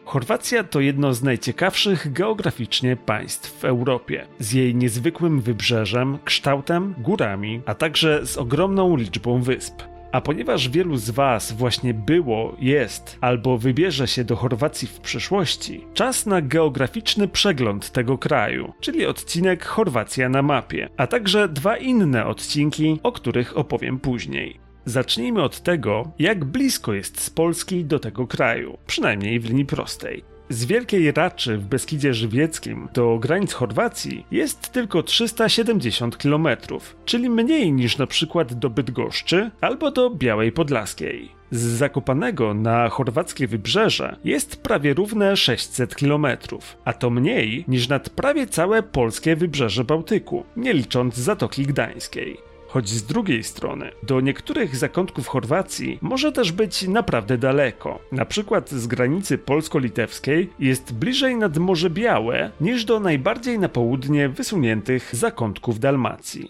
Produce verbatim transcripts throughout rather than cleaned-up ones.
Chorwacja to jedno z najciekawszych geograficznie państw w Europie, z jej niezwykłym wybrzeżem, kształtem, górami, a także z ogromną liczbą wysp. A ponieważ wielu z Was właśnie było, jest albo wybierze się do Chorwacji w przyszłości, czas na geograficzny przegląd tego kraju, czyli odcinek Chorwacja na mapie, a także dwa inne odcinki, o których opowiem później. Zacznijmy od tego, jak blisko jest z Polski do tego kraju, przynajmniej w linii prostej. Z Wielkiej Raczy w Beskidzie Żywieckim do granic Chorwacji jest tylko trzysta siedemdziesiąt kilometrów, czyli mniej niż na przykład do Bydgoszczy albo do Białej Podlaskiej. Z Zakopanego na chorwackie wybrzeże jest prawie równe sześćset kilometrów, a to mniej niż nad prawie całe polskie wybrzeże Bałtyku, nie licząc Zatoki Gdańskiej. Choć z drugiej strony, do niektórych zakątków Chorwacji może też być naprawdę daleko. Na przykład z granicy polsko-litewskiej jest bliżej nad Morze Białe niż do najbardziej na południe wysuniętych zakątków Dalmacji.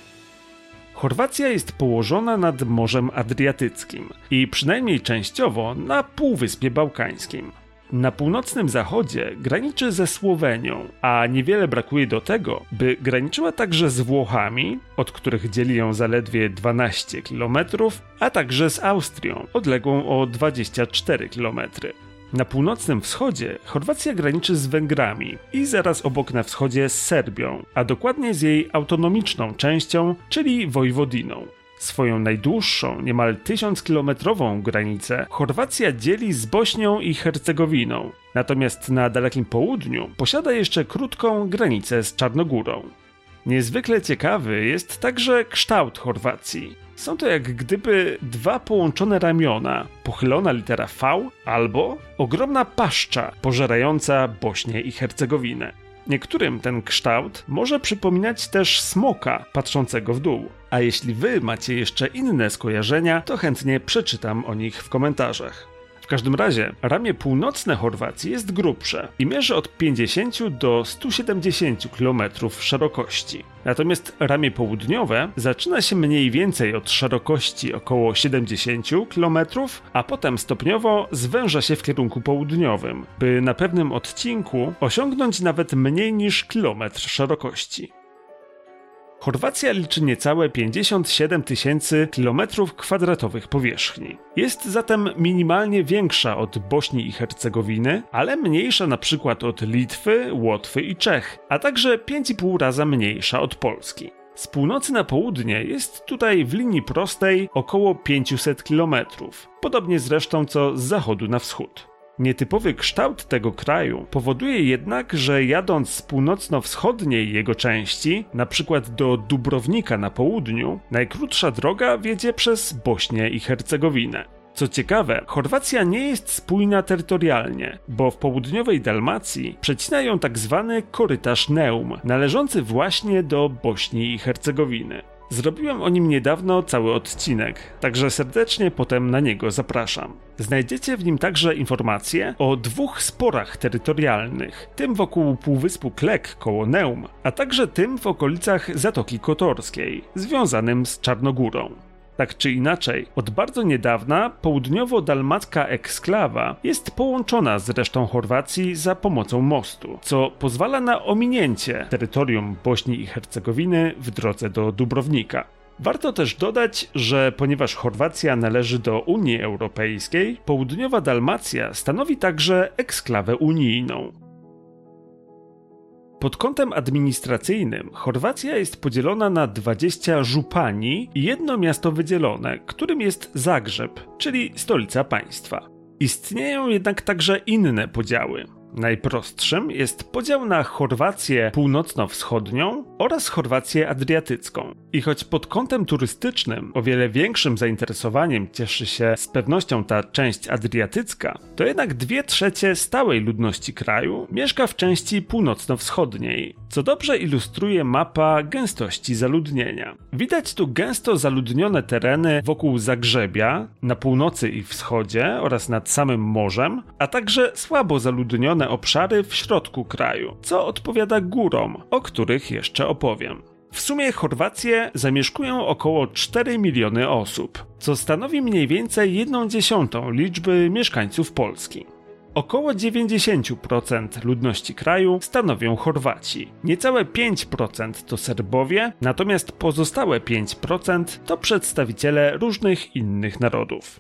Chorwacja jest położona nad Morzem Adriatyckim i przynajmniej częściowo na Półwyspie Bałkańskim. Na północnym zachodzie graniczy ze Słowenią, a niewiele brakuje do tego, by graniczyła także z Włochami, od których dzieli ją zaledwie dwanaście kilometrów, a także z Austrią, odległą o dwadzieścia cztery kilometry. Na północnym wschodzie Chorwacja graniczy z Węgrami i zaraz obok na wschodzie z Serbią, a dokładnie z jej autonomiczną częścią, czyli Wojwodiną. Swoją najdłuższą, niemal tysiąckilometrową granicę Chorwacja dzieli z Bośnią i Hercegowiną, natomiast na dalekim południu posiada jeszcze krótką granicę z Czarnogórą. Niezwykle ciekawy jest także kształt Chorwacji. Są to jak gdyby dwa połączone ramiona, pochylona litera V albo ogromna paszcza pożerająca Bośnię i Hercegowinę. Niektórym ten kształt może przypominać też smoka patrzącego w dół. A jeśli wy macie jeszcze inne skojarzenia, to chętnie przeczytam o nich w komentarzach. W każdym razie ramię północne Chorwacji jest grubsze i mierzy od pięćdziesięciu do stu siedemdziesięciu kilometrów szerokości. Natomiast ramię południowe zaczyna się mniej więcej od szerokości około siedemdziesięciu kilometrów, a potem stopniowo zwęża się w kierunku południowym, by na pewnym odcinku osiągnąć nawet mniej niż kilometr szerokości. Chorwacja liczy niecałe pięćdziesiąt siedem tysięcy kilometrów kwadratowych powierzchni. Jest zatem minimalnie większa od Bośni i Hercegowiny, ale mniejsza na przykład od Litwy, Łotwy i Czech, a także pięć i pół raza mniejsza od Polski. Z północy na południe jest tutaj w linii prostej około pięćset kilometrów, podobnie zresztą co z zachodu na wschód. Nietypowy kształt tego kraju powoduje jednak, że jadąc z północno-wschodniej jego części, na przykład do Dubrownika na południu, najkrótsza droga wiedzie przez Bośnię i Hercegowinę. Co ciekawe, Chorwacja nie jest spójna terytorialnie, bo w południowej Dalmacji przecina ją tak zwany korytarz Neum, należący właśnie do Bośni i Hercegowiny. Zrobiłem o nim niedawno cały odcinek, także serdecznie potem na niego zapraszam. Znajdziecie w nim także informacje o dwóch sporach terytorialnych, tym wokół półwyspu Klek koło Neum, a także tym w okolicach Zatoki Kotorskiej, związanym z Czarnogórą. Tak czy inaczej, od bardzo niedawna południowo-dalmacka eksklawa jest połączona z resztą Chorwacji za pomocą mostu, co pozwala na ominięcie terytorium Bośni i Hercegowiny w drodze do Dubrownika. Warto też dodać, że ponieważ Chorwacja należy do Unii Europejskiej, południowa Dalmacja stanowi także eksklawę unijną. Pod kątem administracyjnym Chorwacja jest podzielona na dwadzieścia żupanii i jedno miasto wydzielone, którym jest Zagrzeb, czyli stolica państwa. Istnieją jednak także inne podziały. Najprostszym jest podział na Chorwację północno-wschodnią oraz Chorwację adriatycką. I choć pod kątem turystycznym o wiele większym zainteresowaniem cieszy się z pewnością ta część adriatycka, to jednak dwie trzecie stałej ludności kraju mieszka w części północno-wschodniej, co dobrze ilustruje mapa gęstości zaludnienia. Widać tu gęsto zaludnione tereny wokół Zagrzebia, na północy i wschodzie oraz nad samym morzem, a także słabo zaludnione obszary w środku kraju, co odpowiada górom, o których jeszcze opowiem. W sumie Chorwację zamieszkują około cztery miliony osób, co stanowi mniej więcej jedną dziesiątą liczby mieszkańców Polski. Około dziewięćdziesiąt procent ludności kraju stanowią Chorwaci. Niecałe pięć procent to Serbowie, natomiast pozostałe pięć procent to przedstawiciele różnych innych narodów.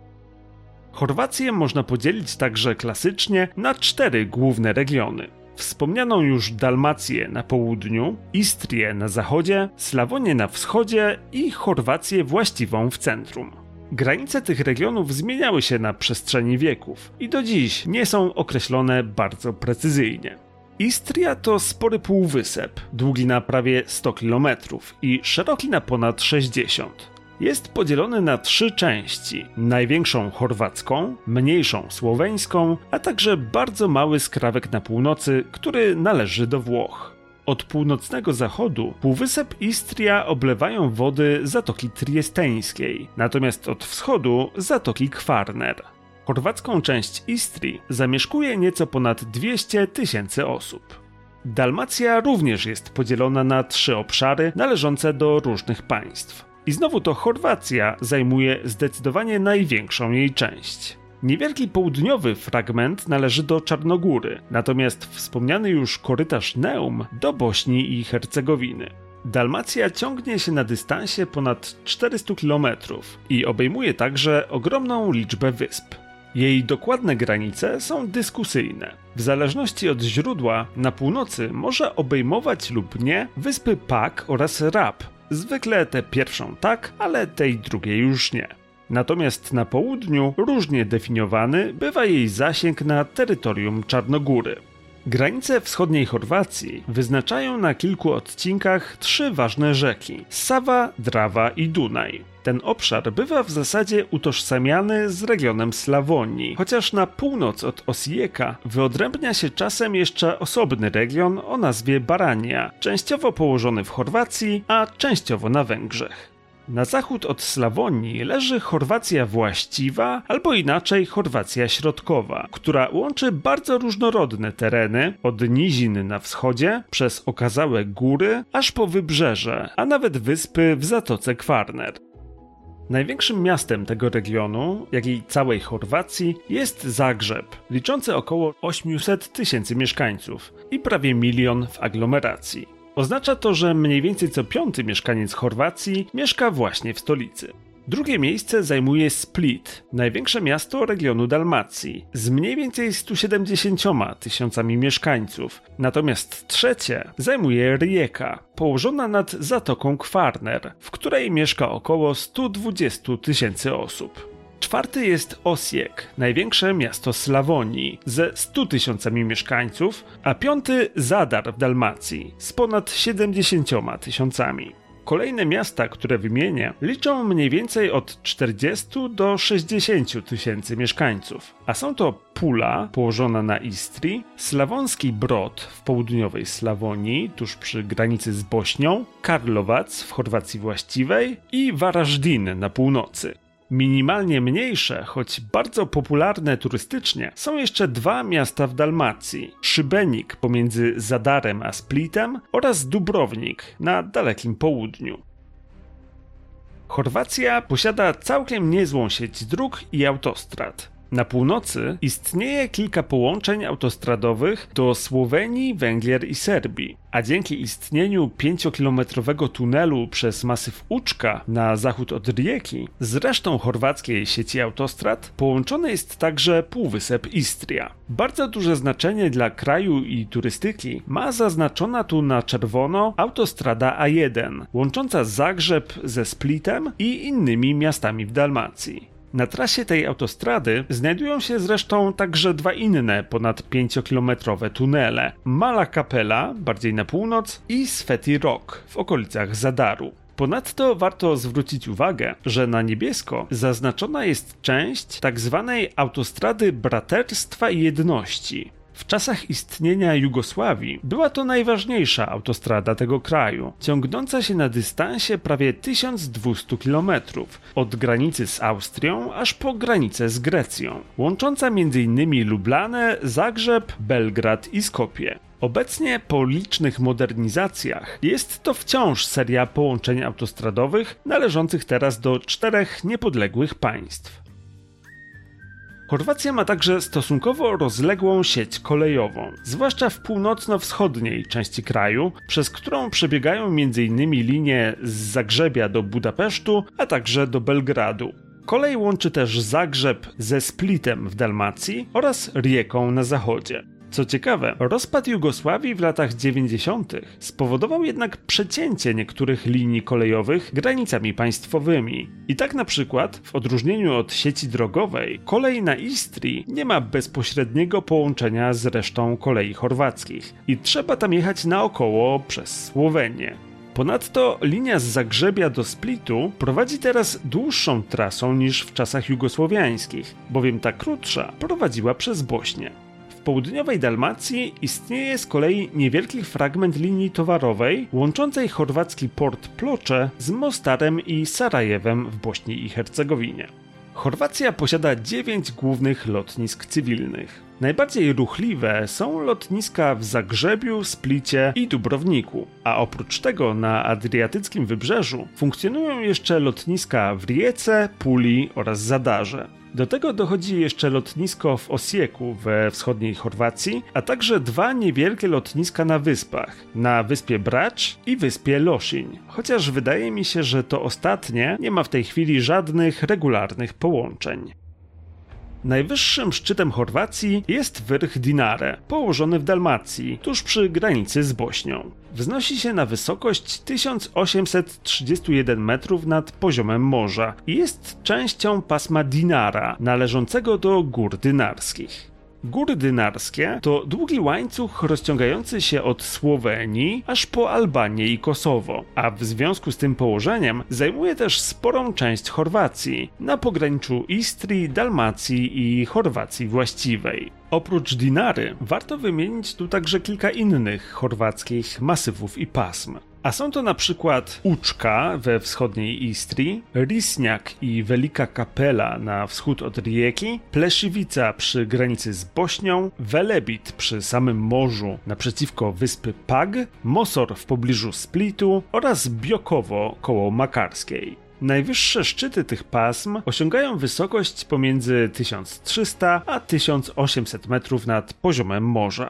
Chorwację można podzielić także klasycznie na cztery główne regiony. Wspomnianą już Dalmację na południu, Istrię na zachodzie, Slawonię na wschodzie i Chorwację właściwą w centrum. Granice tych regionów zmieniały się na przestrzeni wieków i do dziś nie są określone bardzo precyzyjnie. Istria to spory półwysep, długi na prawie sto kilometrów i szeroki na ponad sześćdziesiąt. Jest podzielony na trzy części: największą chorwacką, mniejszą słoweńską, a także bardzo mały skrawek na północy, który należy do Włoch. Od północnego zachodu półwysep Istria oblewają wody Zatoki Triesteńskiej, natomiast od wschodu Zatoki Kvarner. Chorwacką część Istrii zamieszkuje nieco ponad dwieście tysięcy osób. Dalmacja również jest podzielona na trzy obszary należące do różnych państw. I znowu to Chorwacja zajmuje zdecydowanie największą jej część. Niewielki południowy fragment należy do Czarnogóry, natomiast wspomniany już korytarz Neum do Bośni i Hercegowiny. Dalmacja ciągnie się na dystansie ponad czterystu kilometrów i obejmuje także ogromną liczbę wysp. Jej dokładne granice są dyskusyjne. W zależności od źródła na północy może obejmować lub nie wyspy Pag oraz Rab. Zwykle tę pierwszą tak, ale tej drugiej już nie. Natomiast na południu różnie definiowany bywa jej zasięg na terytorium Czarnogóry. Granice wschodniej Chorwacji wyznaczają na kilku odcinkach trzy ważne rzeki: Sava, Drava i Dunaj. Ten obszar bywa w zasadzie utożsamiany z regionem Slawonii, chociaż na północ od Osijeka wyodrębnia się czasem jeszcze osobny region o nazwie Barania, częściowo położony w Chorwacji, a częściowo na Węgrzech. Na zachód od Slawonii leży Chorwacja właściwa, albo inaczej Chorwacja środkowa, która łączy bardzo różnorodne tereny, od nizin na wschodzie, przez okazałe góry, aż po wybrzeże, a nawet wyspy w Zatoce Kvarner. Największym miastem tego regionu, jak i całej Chorwacji, jest Zagrzeb, liczący około osiemset tysięcy mieszkańców i prawie milion w aglomeracji. Oznacza to, że mniej więcej co piąty mieszkaniec Chorwacji mieszka właśnie w stolicy. Drugie miejsce zajmuje Split, największe miasto regionu Dalmacji, z mniej więcej stu siedemdziesięcioma tysiącami mieszkańców. Natomiast trzecie zajmuje Rijeka, położona nad Zatoką Kvarner, w której mieszka około stu dwudziestu tysięcy osób. Czwarty jest Osijek, największe miasto Slawonii, ze stu tysiącami mieszkańców, a piąty Zadar w Dalmacji, z ponad siedemdziesięcioma tysiącami. Kolejne miasta, które wymienię, liczą mniej więcej od czterdziestu do sześćdziesięciu tysięcy mieszkańców, a są to Pula, położona na Istrii, Slawonski Brod w południowej Slawonii, tuż przy granicy z Bośnią, Karlovac w Chorwacji właściwej i Varaždin na północy. Minimalnie mniejsze, choć bardzo popularne turystycznie, są jeszcze dwa miasta w Dalmacji: Szybenik pomiędzy Zadarem a Splitem oraz Dubrownik na dalekim południu. Chorwacja posiada całkiem niezłą sieć dróg i autostrad. Na północy istnieje kilka połączeń autostradowych do Słowenii, Węgier i Serbii, a dzięki istnieniu pięciokilometrowego tunelu przez masyw Učka na zachód od Rijeki z resztą chorwackiej sieci autostrad połączony jest także półwysep Istria. Bardzo duże znaczenie dla kraju i turystyki ma zaznaczona tu na czerwono autostrada A jeden, łącząca Zagrzeb ze Splitem i innymi miastami w Dalmacji. Na trasie tej autostrady znajdują się zresztą także dwa inne ponad pięciokilometrowe tunele: Mala Kapela, bardziej na północ, i Sveti Rok w okolicach Zadaru. Ponadto warto zwrócić uwagę, że na niebiesko zaznaczona jest część tzw. autostrady Braterstwa i Jedności. W czasach istnienia Jugosławii była to najważniejsza autostrada tego kraju, ciągnąca się na dystansie prawie tysiąc dwieście kilometrów, od granicy z Austrią aż po granicę z Grecją, łącząca między innymi Lublanę, Zagrzeb, Belgrad i Skopje. Obecnie po licznych modernizacjach jest to wciąż seria połączeń autostradowych należących teraz do czterech niepodległych państw. Chorwacja ma także stosunkowo rozległą sieć kolejową, zwłaszcza w północno-wschodniej części kraju, przez którą przebiegają między innymi linie z Zagrzebia do Budapesztu, a także do Belgradu. Kolej łączy też Zagrzeb ze Splitem w Dalmacji oraz Rijeką na zachodzie. Co ciekawe, rozpad Jugosławii w latach dziewięćdziesiątych spowodował jednak przecięcie niektórych linii kolejowych granicami państwowymi. I tak na przykład, w odróżnieniu od sieci drogowej, kolej na Istrii nie ma bezpośredniego połączenia z resztą kolei chorwackich i trzeba tam jechać naokoło przez Słowenię. Ponadto linia z Zagrzebia do Splitu prowadzi teraz dłuższą trasą niż w czasach jugosłowiańskich, bowiem ta krótsza prowadziła przez Bośnię. W południowej Dalmacji istnieje z kolei niewielki fragment linii towarowej łączącej chorwacki port Plocze z Mostarem i Sarajewem w Bośni i Hercegowinie. Chorwacja posiada dziewięć głównych lotnisk cywilnych. Najbardziej ruchliwe są lotniska w Zagrzebiu, Splicie i Dubrowniku, a oprócz tego na adriatyckim wybrzeżu funkcjonują jeszcze lotniska w Rijece, Puli oraz Zadarze. Do tego dochodzi jeszcze lotnisko w Osijeku we wschodniej Chorwacji, a także dwa niewielkie lotniska na wyspach, na wyspie Brač i wyspie Lošinj, chociaż wydaje mi się, że to ostatnie nie ma w tej chwili żadnych regularnych połączeń. Najwyższym szczytem Chorwacji jest wyrch Dinare, położony w Dalmacji, tuż przy granicy z Bośnią. Wznosi się na wysokość tysiąc osiemset trzydzieści jeden metrów nad poziomem morza i jest częścią pasma Dinara, należącego do Gór Dynarskich. Góry Dynarskie to długi łańcuch rozciągający się od Słowenii aż po Albanię i Kosowo, a w związku z tym położeniem zajmuje też sporą część Chorwacji, na pograniczu Istrii, Dalmacji i Chorwacji właściwej. Oprócz Dinary warto wymienić tu także kilka innych chorwackich masywów i pasm. A są to na przykład Učka we wschodniej Istrii, Risnjak i Velika Kapela na wschód od Rijeki, Pleszivica przy granicy z Bośnią, Velebit przy samym morzu naprzeciwko wyspy Pag, Mosor w pobliżu Splitu oraz Biokowo koło Makarskiej. Najwyższe szczyty tych pasm osiągają wysokość pomiędzy tysiąc trzysta a tysiąc osiemset metrów nad poziomem morza.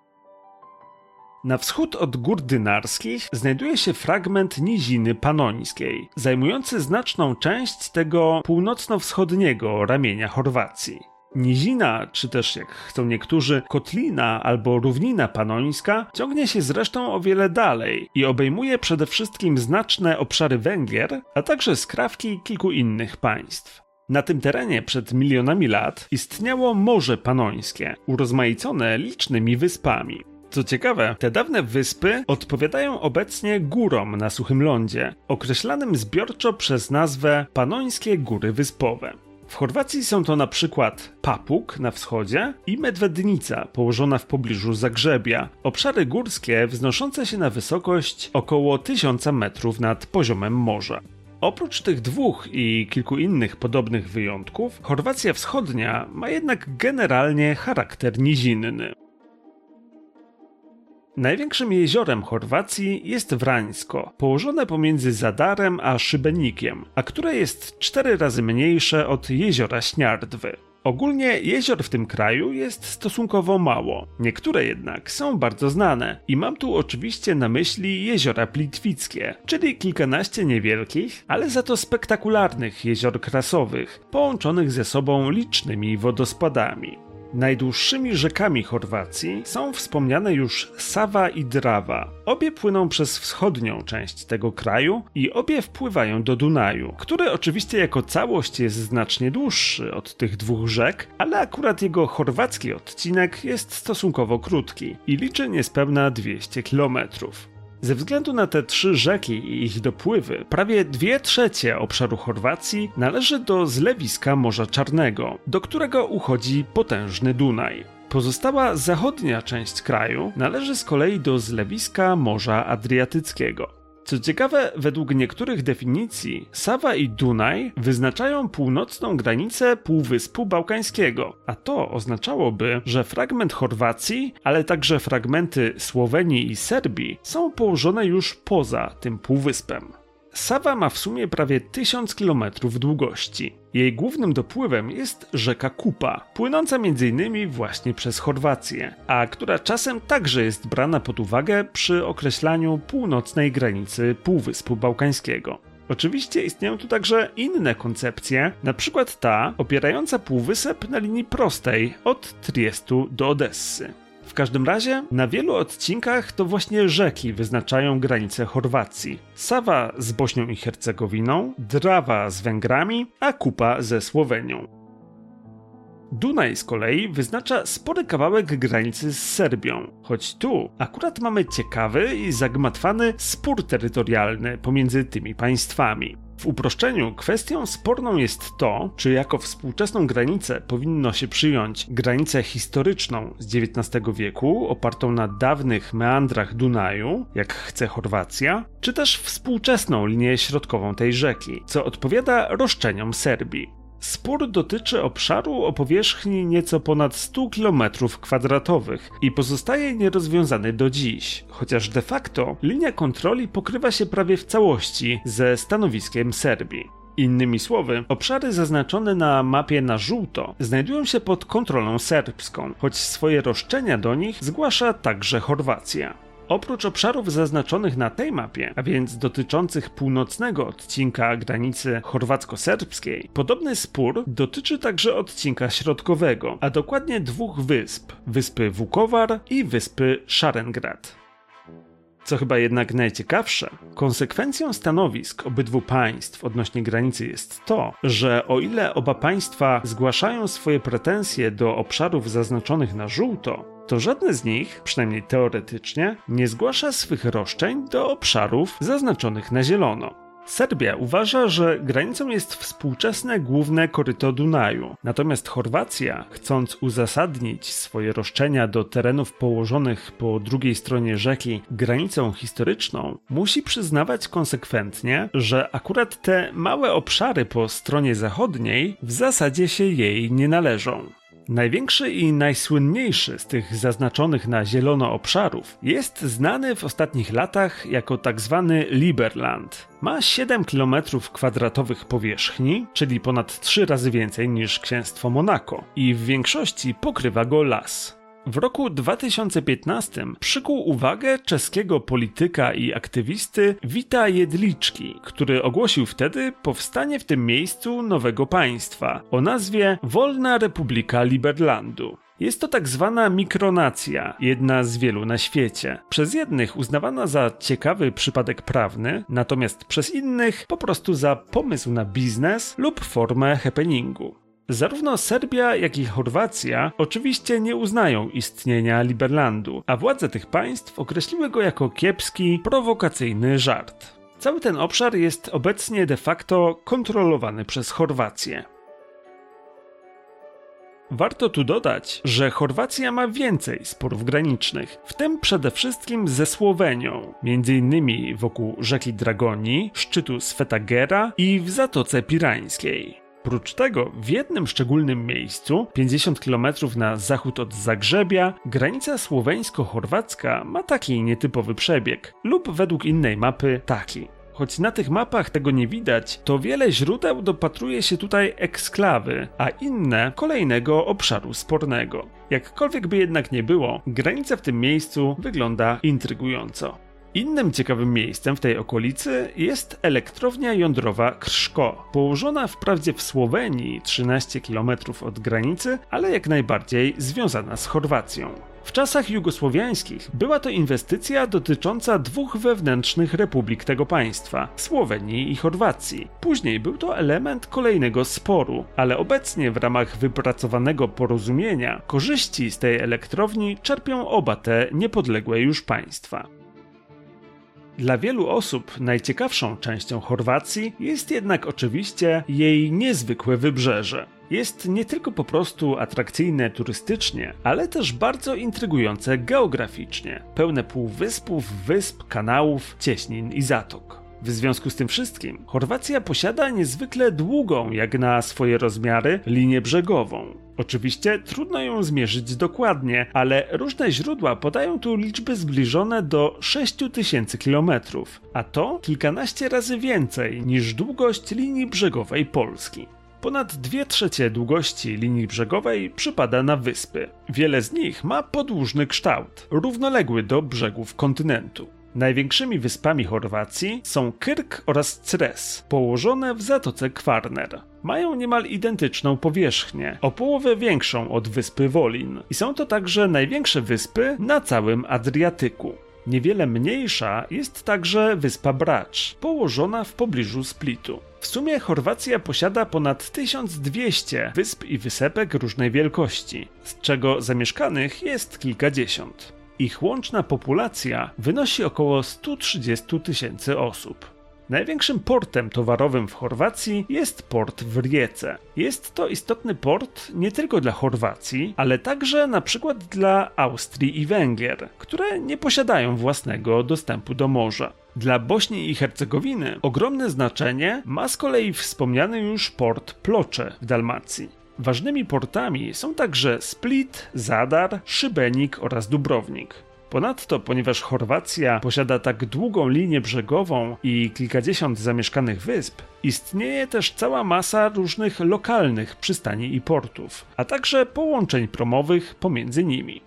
Na wschód od Gór Dynarskich znajduje się fragment Niziny Panońskiej, zajmujący znaczną część tego północno-wschodniego ramienia Chorwacji. Nizina, czy też jak chcą niektórzy, Kotlina albo Równina Panońska ciągnie się zresztą o wiele dalej i obejmuje przede wszystkim znaczne obszary Węgier, a także skrawki kilku innych państw. Na tym terenie przed milionami lat istniało Morze Panońskie, urozmaicone licznymi wyspami. Co ciekawe, te dawne wyspy odpowiadają obecnie górom na suchym lądzie, określanym zbiorczo przez nazwę Panońskie Góry Wyspowe. W Chorwacji są to na przykład Papuk na wschodzie i Medvednica położona w pobliżu Zagrzebia, obszary górskie wznoszące się na wysokość około tysiąca metrów nad poziomem morza. Oprócz tych dwóch i kilku innych podobnych wyjątków, Chorwacja Wschodnia ma jednak generalnie charakter nizinny. Największym jeziorem Chorwacji jest Wrańsko, położone pomiędzy Zadarem a Szybenikiem, a które jest cztery razy mniejsze od jeziora Śniardwy. Ogólnie jezior w tym kraju jest stosunkowo mało, niektóre jednak są bardzo znane i mam tu oczywiście na myśli jeziora Plitwickie, czyli kilkanaście niewielkich, ale za to spektakularnych jezior krasowych, połączonych ze sobą licznymi wodospadami. Najdłuższymi rzekami Chorwacji są wspomniane już Sava i Drava. Obie płyną przez wschodnią część tego kraju i obie wpływają do Dunaju, który oczywiście jako całość jest znacznie dłuższy od tych dwóch rzek, ale akurat jego chorwacki odcinek jest stosunkowo krótki i liczy niespełna dwieście kilometrów. Ze względu na te trzy rzeki i ich dopływy, prawie dwie trzecie obszaru Chorwacji należy do zlewiska Morza Czarnego, do którego uchodzi potężny Dunaj. Pozostała zachodnia część kraju należy z kolei do zlewiska Morza Adriatyckiego. Co ciekawe, według niektórych definicji Sava i Dunaj wyznaczają północną granicę Półwyspu Bałkańskiego, a to oznaczałoby, że fragment Chorwacji, ale także fragmenty Słowenii i Serbii są położone już poza tym półwyspem. Sawa ma w sumie prawie tysiąc kilometrów długości. Jej głównym dopływem jest rzeka Kupa, płynąca między innymi właśnie przez Chorwację, a która czasem także jest brana pod uwagę przy określaniu północnej granicy Półwyspu Bałkańskiego. Oczywiście istnieją tu także inne koncepcje, na przykład ta opierająca półwysep na linii prostej od Triestu do Odessy. W każdym razie na wielu odcinkach to właśnie rzeki wyznaczają granice Chorwacji. Sawa z Bośnią i Hercegowiną, Drawa z Węgrami, a Kupa ze Słowenią. Dunaj z kolei wyznacza spory kawałek granicy z Serbią, choć tu akurat mamy ciekawy i zagmatwany spór terytorialny pomiędzy tymi państwami. W uproszczeniu kwestią sporną jest to, czy jako współczesną granicę powinno się przyjąć granicę historyczną z dziewiętnastego wieku, opartą na dawnych meandrach Dunaju, jak chce Chorwacja, czy też współczesną linię środkową tej rzeki, co odpowiada roszczeniom Serbii. Spór dotyczy obszaru o powierzchni nieco ponad stu kilometrów kwadratowych i pozostaje nierozwiązany do dziś, chociaż de facto linia kontroli pokrywa się prawie w całości ze stanowiskiem Serbii. Innymi słowy, obszary zaznaczone na mapie na żółto znajdują się pod kontrolą serbską, choć swoje roszczenia do nich zgłasza także Chorwacja. Oprócz obszarów zaznaczonych na tej mapie, a więc dotyczących północnego odcinka granicy chorwacko-serbskiej, podobny spór dotyczy także odcinka środkowego, a dokładnie dwóch wysp, wyspy Vukovar i wyspy Szarengrad. Co chyba jednak najciekawsze, konsekwencją stanowisk obydwu państw odnośnie granicy jest to, że o ile oba państwa zgłaszają swoje pretensje do obszarów zaznaczonych na żółto, to żadne z nich, przynajmniej teoretycznie, nie zgłasza swych roszczeń do obszarów zaznaczonych na zielono. Serbia uważa, że granicą jest współczesne główne koryto Dunaju, natomiast Chorwacja, chcąc uzasadnić swoje roszczenia do terenów położonych po drugiej stronie rzeki granicą historyczną, musi przyznawać konsekwentnie, że akurat te małe obszary po stronie zachodniej w zasadzie się jej nie należą. Największy i najsłynniejszy z tych zaznaczonych na zielono obszarów jest znany w ostatnich latach jako tzw. Liberland. Ma siedem kilometrów kwadratowych powierzchni, czyli ponad trzy razy więcej niż Księstwo Monako, i w większości pokrywa go las. W roku dwa tysiące piętnastym przykuł uwagę czeskiego polityka i aktywisty Wita Jedliczki, który ogłosił wtedy powstanie w tym miejscu nowego państwa o nazwie Wolna Republika Liberlandu. Jest to tak zwana mikronacja, jedna z wielu na świecie. Przez jednych uznawana za ciekawy przypadek prawny, natomiast przez innych po prostu za pomysł na biznes lub formę happeningu. Zarówno Serbia, jak i Chorwacja oczywiście nie uznają istnienia Liberlandu, a władze tych państw określiły go jako kiepski, prowokacyjny żart. Cały ten obszar jest obecnie de facto kontrolowany przez Chorwację. Warto tu dodać, że Chorwacja ma więcej sporów granicznych, w tym przede wszystkim ze Słowenią, między innymi wokół rzeki Dragoni, szczytu Sveta Gera i w Zatoce Pirańskiej. Oprócz tego w jednym szczególnym miejscu, pięćdziesiąt kilometrów na zachód od Zagrzebia, granica słoweńsko-chorwacka ma taki nietypowy przebieg, lub według innej mapy taki. Choć na tych mapach tego nie widać, to wiele źródeł dopatruje się tutaj eksklawy, a inne kolejnego obszaru spornego. Jakkolwiek by jednak nie było, granica w tym miejscu wygląda intrygująco. Innym ciekawym miejscem w tej okolicy jest elektrownia jądrowa Krszko, położona wprawdzie w Słowenii trzynaście kilometrów od granicy, ale jak najbardziej związana z Chorwacją. W czasach jugosłowiańskich była to inwestycja dotycząca dwóch wewnętrznych republik tego państwa, Słowenii i Chorwacji. Później był to element kolejnego sporu, ale obecnie w ramach wypracowanego porozumienia korzyści z tej elektrowni czerpią oba te niepodległe już państwa. Dla wielu osób najciekawszą częścią Chorwacji jest jednak oczywiście jej niezwykłe wybrzeże. Jest nie tylko po prostu atrakcyjne turystycznie, ale też bardzo intrygujące geograficznie, pełne półwyspów, wysp, kanałów, cieśnin i zatok. W związku z tym wszystkim Chorwacja posiada niezwykle długą, jak na swoje rozmiary, linię brzegową. Oczywiście trudno ją zmierzyć dokładnie, ale różne źródła podają tu liczby zbliżone do sześciu tysięcy kilometrów, a to kilkanaście razy więcej niż długość linii brzegowej Polski. Ponad dwie trzecie długości linii brzegowej przypada na wyspy. Wiele z nich ma podłużny kształt, równoległy do brzegów kontynentu. Największymi wyspami Chorwacji są Krk oraz Cres, położone w Zatoce Kvarner. Mają niemal identyczną powierzchnię, o połowę większą od wyspy Wolin i są to także największe wyspy na całym Adriatyku. Niewiele mniejsza jest także wyspa Brač, położona w pobliżu Splitu. W sumie Chorwacja posiada ponad tysiąc dwieście wysp i wysepek różnej wielkości, z czego zamieszkanych jest kilkadziesiąt. Ich łączna populacja wynosi około sto trzydzieści tysięcy osób. Największym portem towarowym w Chorwacji jest port w Rijece. Jest to istotny port nie tylko dla Chorwacji, ale także na przykład dla Austrii i Węgier, które nie posiadają własnego dostępu do morza. Dla Bośni i Hercegowiny ogromne znaczenie ma z kolei wspomniany już port Plocze w Dalmacji. Ważnymi portami są także Split, Zadar, Szybenik oraz Dubrownik. Ponadto, ponieważ Chorwacja posiada tak długą linię brzegową i kilkadziesiąt zamieszkanych wysp, istnieje też cała masa różnych lokalnych przystani i portów, a także połączeń promowych pomiędzy nimi.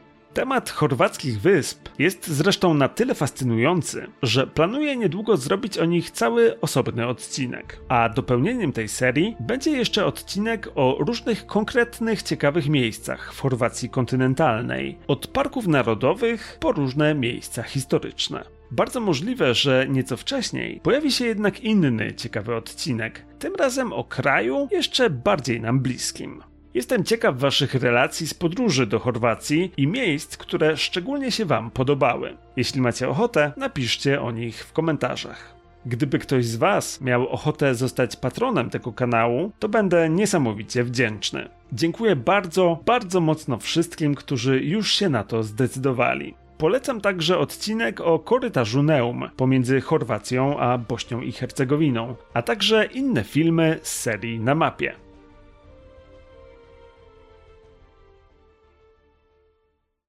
Temat chorwackich wysp jest zresztą na tyle fascynujący, że planuję niedługo zrobić o nich cały osobny odcinek. A dopełnieniem tej serii będzie jeszcze odcinek o różnych konkretnych, ciekawych miejscach w Chorwacji kontynentalnej, od parków narodowych po różne miejsca historyczne. Bardzo możliwe, że nieco wcześniej pojawi się jednak inny ciekawy odcinek, tym razem o kraju jeszcze bardziej nam bliskim. Jestem ciekaw waszych relacji z podróży do Chorwacji i miejsc, które szczególnie się wam podobały. Jeśli macie ochotę, napiszcie o nich w komentarzach. Gdyby ktoś z was miał ochotę zostać patronem tego kanału, to będę niesamowicie wdzięczny. Dziękuję bardzo, bardzo mocno wszystkim, którzy już się na to zdecydowali. Polecam także odcinek o korytarzu Neum pomiędzy Chorwacją a Bośnią i Hercegowiną, a także inne filmy z serii Na Mapie.